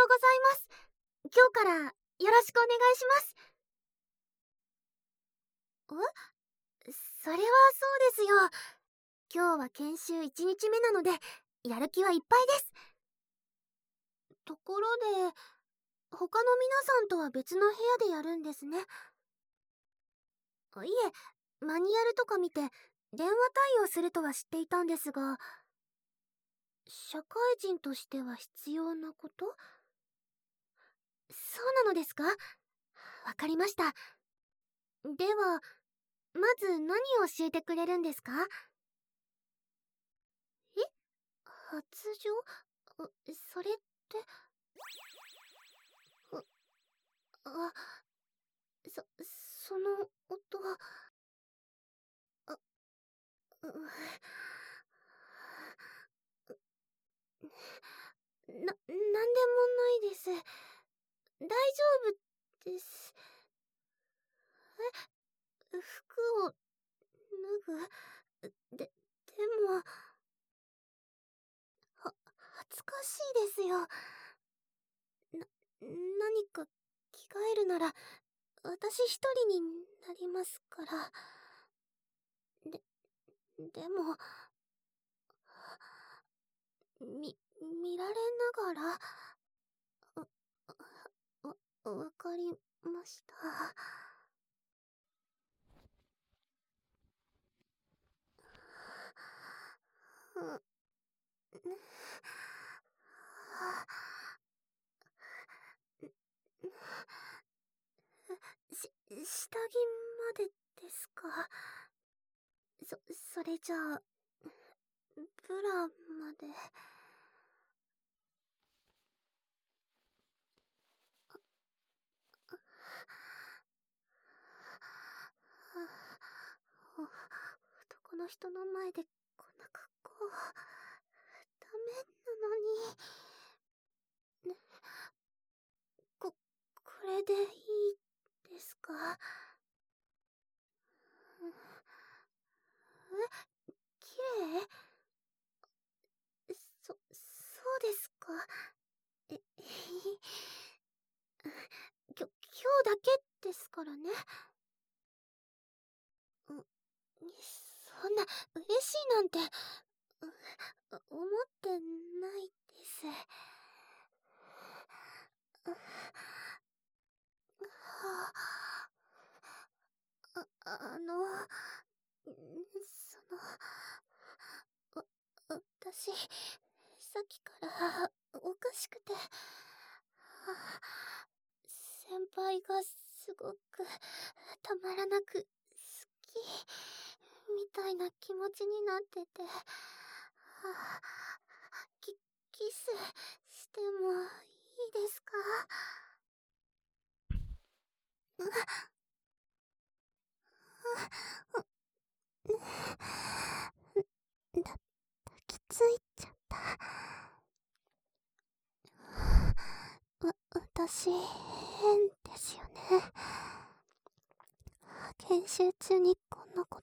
うございます。今日からよろしくお願いします。それはそうですよ。今日は研修1日目なので、やる気はいっぱいです。ところで、他の皆さんとは別の部屋でやるんですね。いえ、マニュアルとか見て、電話対応するとは知っていたんですが、社会人としては必要なこと？そうなのですか？わかりました。では、まず何を教えてくれるんですか？え？発情？それって、あ、あ、その音は、あ、う、なんでもないです。大丈夫です。服を脱ぐ？でも、恥ずかしいですよ。何か着替えるなら、私一人になりますから。で、でも、見られながら、わかりました。うん下着までですか？それじゃあ、ブラまで。男の人の前でこんな格好、ダメなのに。ね、これでいいですか？綺麗？そうですか？え、今日だけですからね。そんな、嬉しいなんて、思ってないです。はあ、その、私、さっきからおかしくて、先輩がすごくたまらなく好きみたいな気持ちになってて、キスしてもいいですか？抱きついちゃった。私、変ですよね。研修中にこんなこと。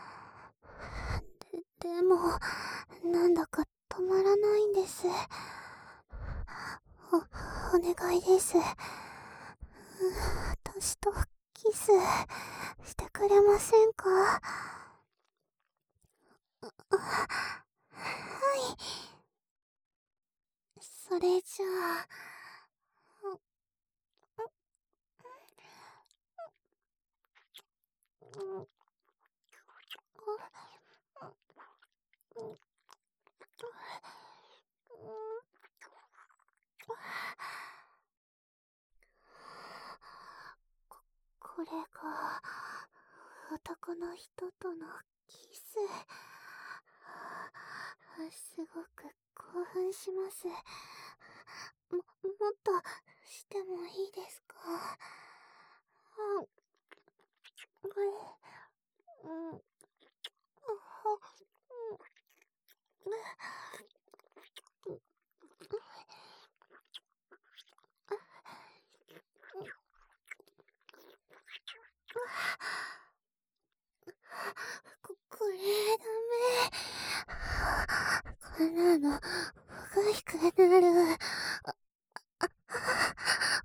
でも、なんだか止まらないんです。お願いです。私とキスしてくれませんか？はい。それじゃあ、これが男の人とのキス。すごく興奮します。もっとしてもいいですか？うん、これダメ。こんなのおかしくなる。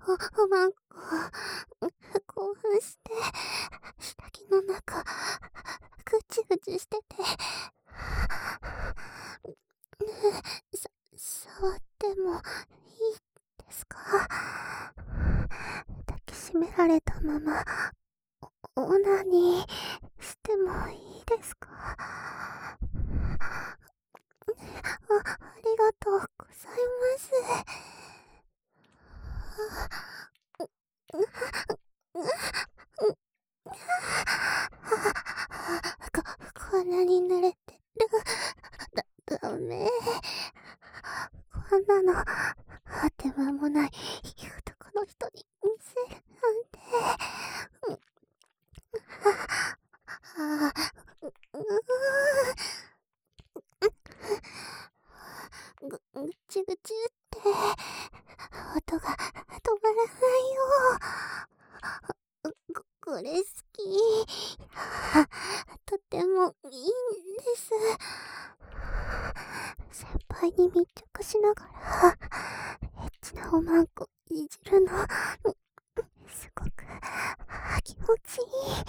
おまんこ、興奮して、下着の中、ぐちぐちしてて、触ってもいいですか？抱きしめられたまま、オナニーしてもいいですか？ありがとうございます。こんなに濡れてる。ダメ。こんなの、あって間もない男の人に見せるなんて。ぐちぐちって音が止まらないよ。これ好き。とてもいいんです。先輩に密着しながらエッチなおまんこいじるのすごく気持ちいい。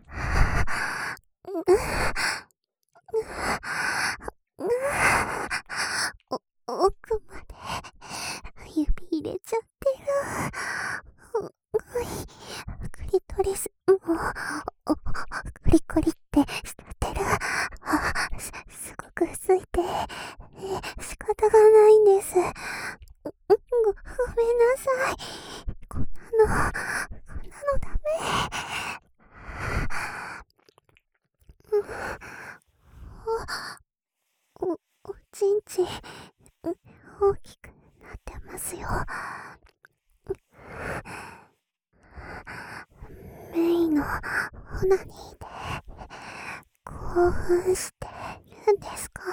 奥まで指入れちゃってる。クリトリスもコリコリってしちゃってる。すごくついて仕方がないんです。ごめんなさい。こんなのダメ。おちんちん大きくなってますよ。メイのオナニーで興奮してるんですか？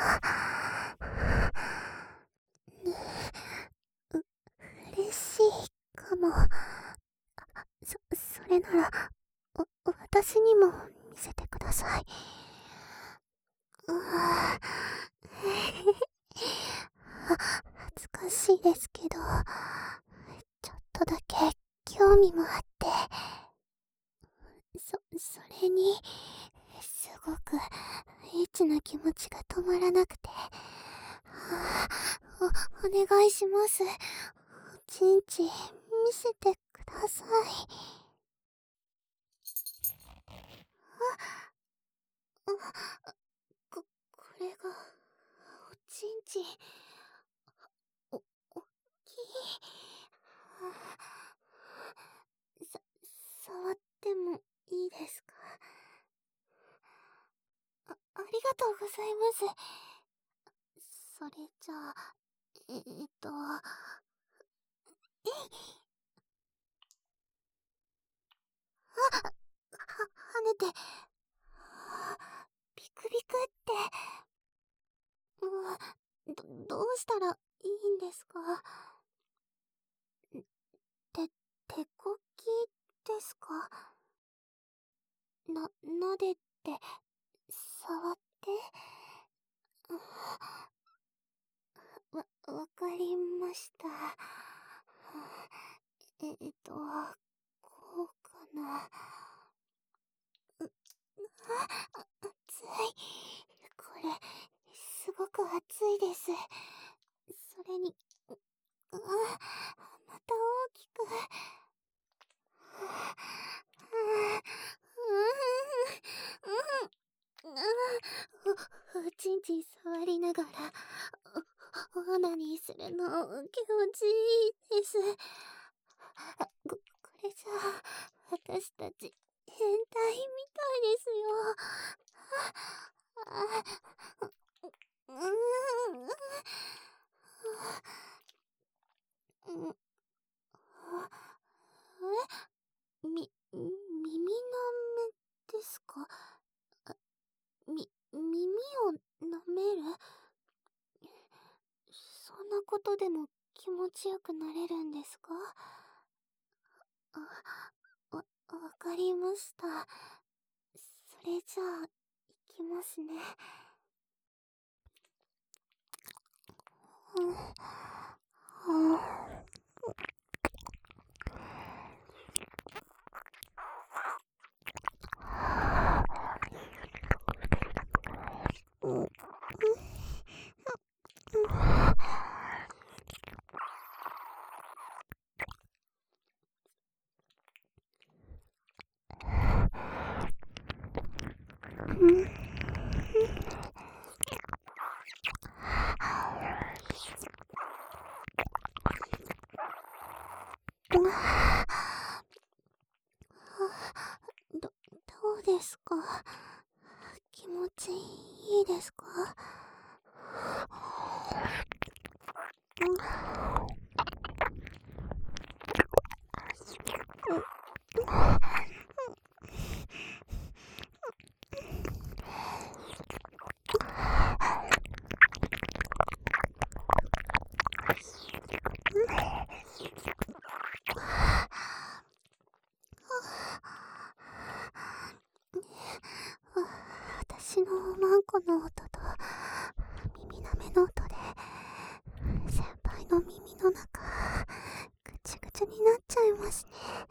嬉しいかも。それなら、私にも見せてください。恥ずかしいですけど、ちょっとだけ興味もあって、それに、すごくエッチな気持ちが止まらなくて、お願いします。おちんち見せてください。これが、おちんちん、おっきい。触ってもいいですか？ありがとうございます。それじゃあ、えい。跳ねて、ビクビクって、どうしたらいいんですか？手こきですか？撫でて、触って。わかりました。こうかな。熱い。これ、すごく熱いです。それに、また大きく。おちんちん触りながら、オナニーするの気持ちいいです。これじゃあ、私たち、変態みたいですよ。耳の目ですか？耳を舐める？そんなことでも気持ちよくなれるんですか？わかりました。それじゃあ、いきますね。 どうですか？気持ちいいですか？私のマンコの音と耳なめの音で先輩の耳の中ぐちゅぐちゅになっちゃいますね。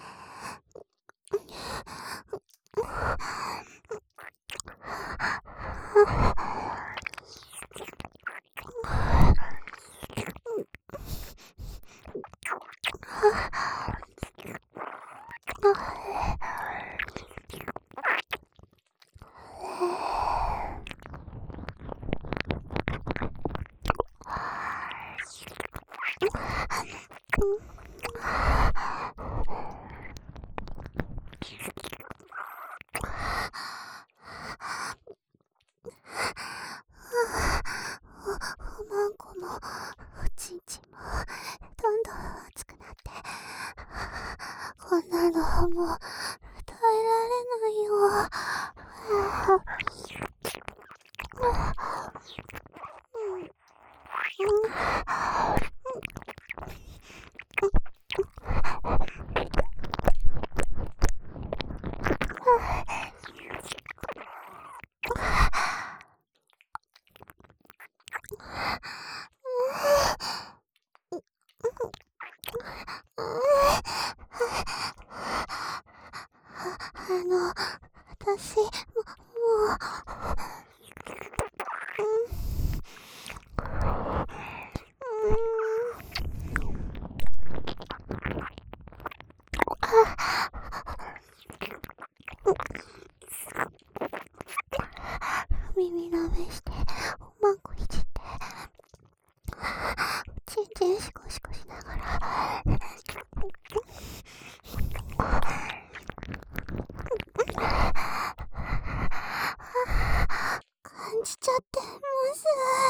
マンコもおちんちんもどんどん熱くなって、こんなのもう耐えられないよ。私も耳なめしておまんこいじってちんちんシコシコしながら感じちゃってます。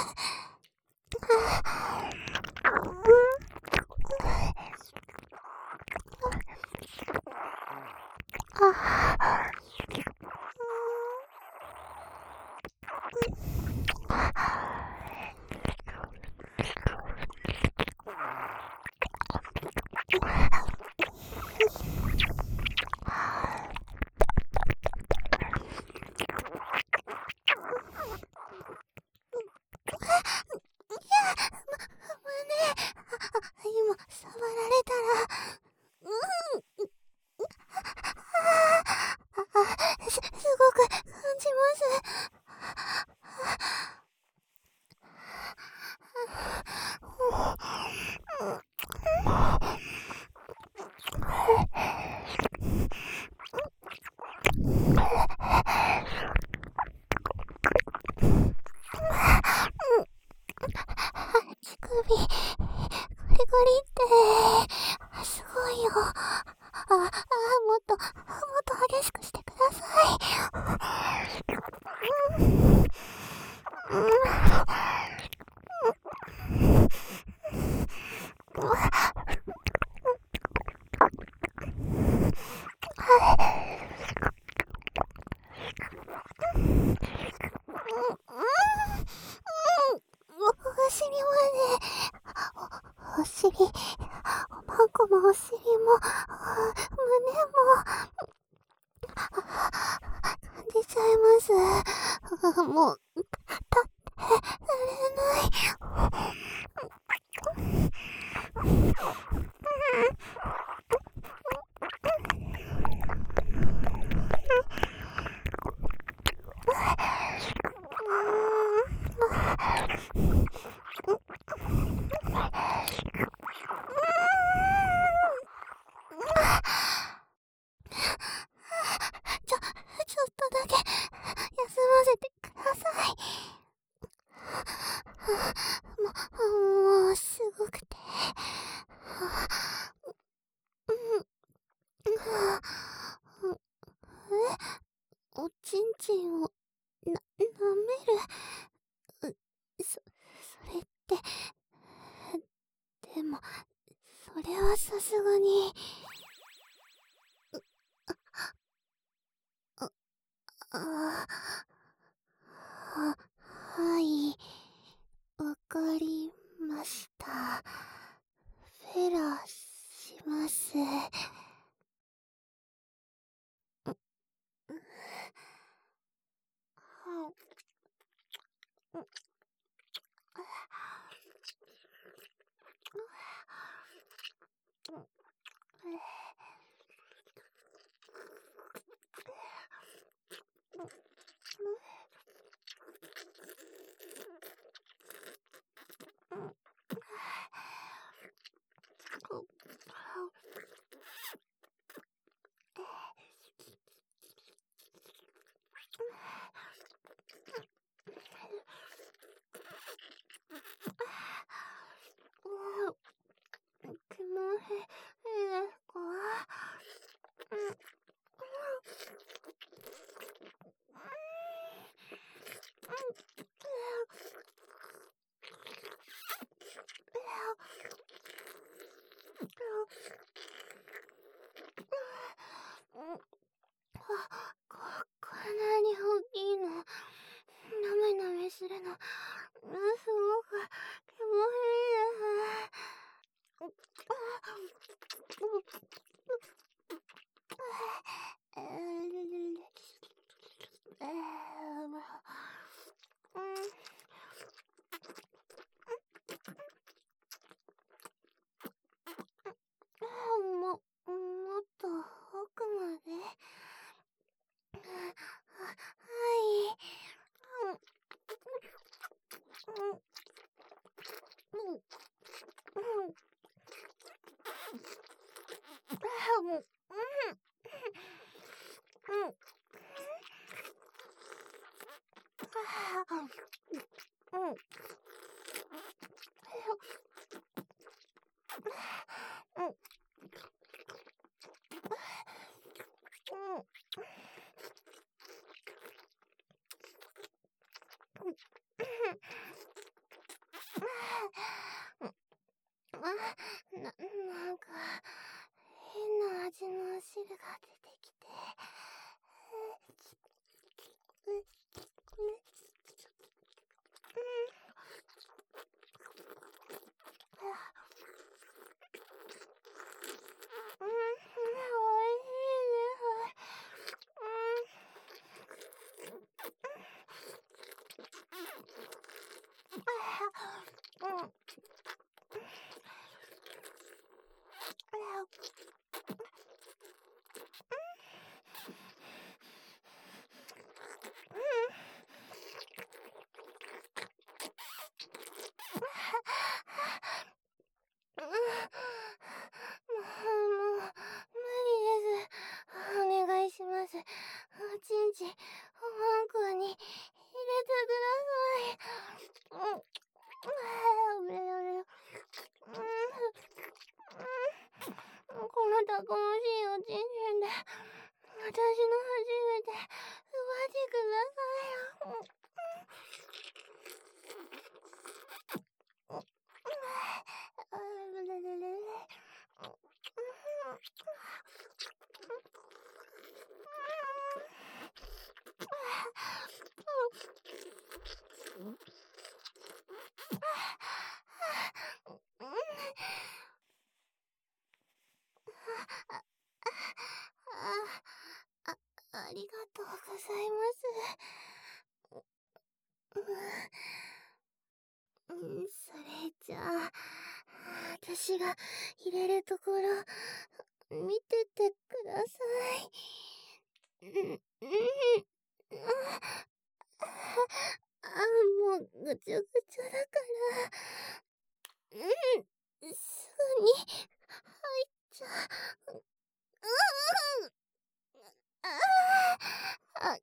今触られたらすごく感じます。乳首ゴリゴリってすごいよ。もっと激しくしてください。お尻までお尻、おまんこもお尻も胸も感じちゃいます。もう立ってられない。ちょっとだけ休ませてください。もうすごくても、それはさすがに。あ、あ、はい、わかりました。フェラします。気持ちいいですか？こんなに大きいの、なめなめするの、すごく気持ちいいです。もっと奥まで。はい。なんか変な味の汁が出てきて。おいしいです。もう、無理です。お願いします。おちんちん、本校に入れてください。このたくましいおちんちんで、私の初めて、奪ってください。ありがとうございます。それじゃあ、私が入れるところ、見ててください。もうぐちょぐちょだから、すぐに入っちゃう。はい。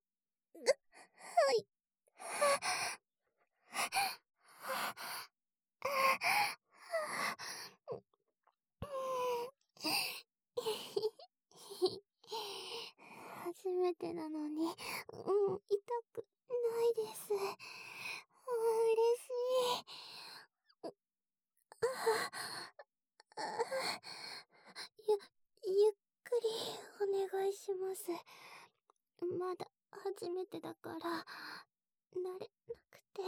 初めてなのに、痛くないです。嬉しい。 ゆっくりお願いします。まだ初めてだから、慣れなくて。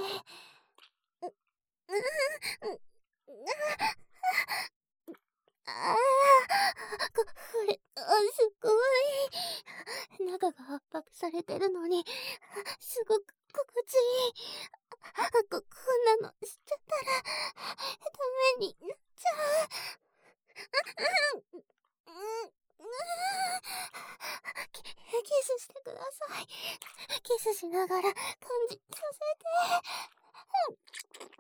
ああ、これ、すごい。中が圧迫されてるのに、すごく心地いい。こんなのしちゃったら、ダメになっちゃう。キスしてください。キスしながら感じさせて。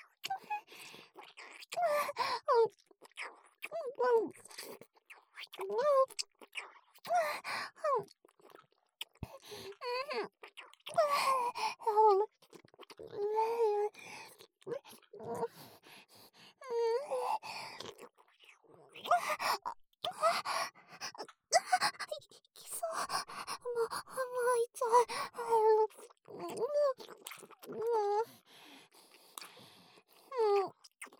きそう。もういっちゃう。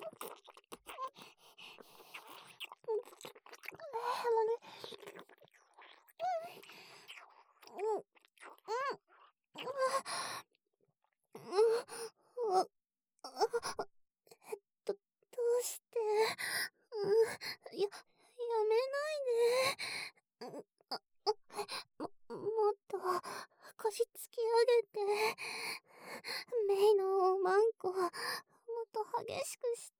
どうして、やめないで。もっと腰突き上げて、メイのおまんこもっと激しくして。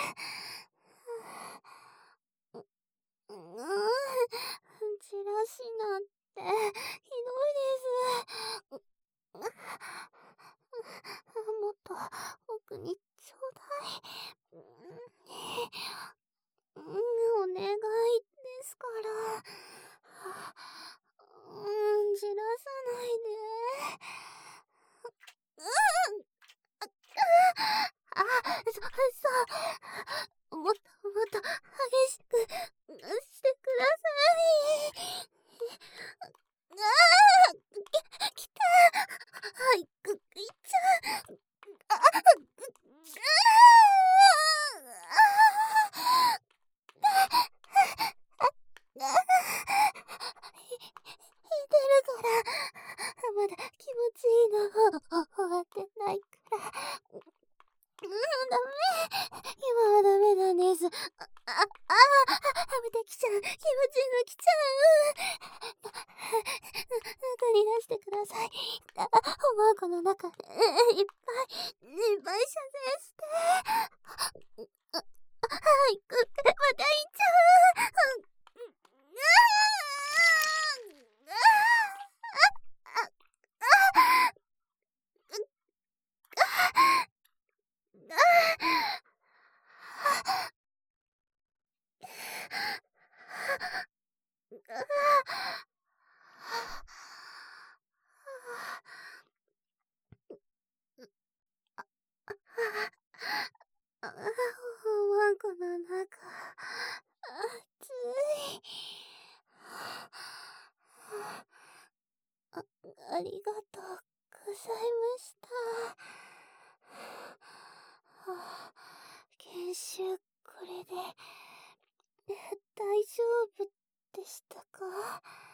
じらしなんてひどいです。もっと奥にちょうだい。お願いですから。じらさないで。もっと激しくしてください。きた。いっちゃう。弾いてるから。まだ気持ちいいの終わってないから。ダメ。今はダメなんです。はみ出きちゃう。気持ちいいの来ちゃう。中に出してください。おまんこの中でいっぱい射精して。また行っちゃう。おまんこの中、熱い。ありがとうございました。研修、これで大丈夫でしたか？